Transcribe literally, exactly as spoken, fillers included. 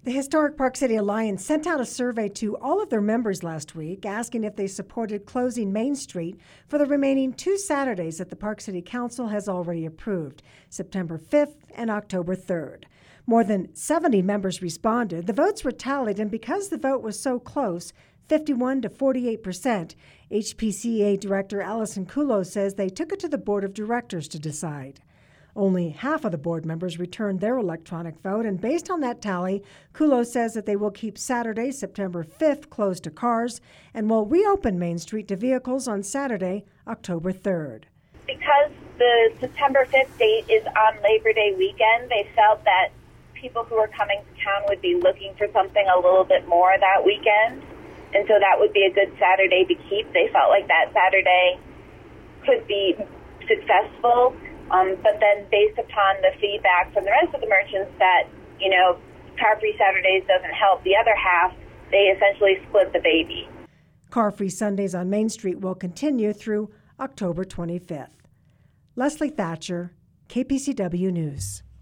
The Historic Park City Alliance sent out a survey to all of their members last week asking if they supported closing Main Street for the remaining two Saturdays that the Park City Council has already approved, September fifth and October third. More than seventy members responded. The votes were tallied, and because the vote was so close, fifty-one to forty-eight percent, H P C A Director Allison Kulo says they took it to the Board of Directors to decide. Only half of the board members returned their electronic vote, and based on that tally, Kulo says that they will keep Saturday, September fifth, closed to cars and will reopen Main Street to vehicles on Saturday, October third. Because the September fifth date is on Labor Day weekend, they felt that people who were coming to town would be looking for something a little bit more that weekend, and so that would be a good Saturday to keep. They felt like that Saturday could be successful. Um, but then based upon the feedback from the rest of the merchants that, you know, Car-Free Saturdays doesn't help the other half, they essentially split the baby. Car-Free Sundays on Main Street will continue through October twenty-fifth. Leslie Thatcher, K P C W News.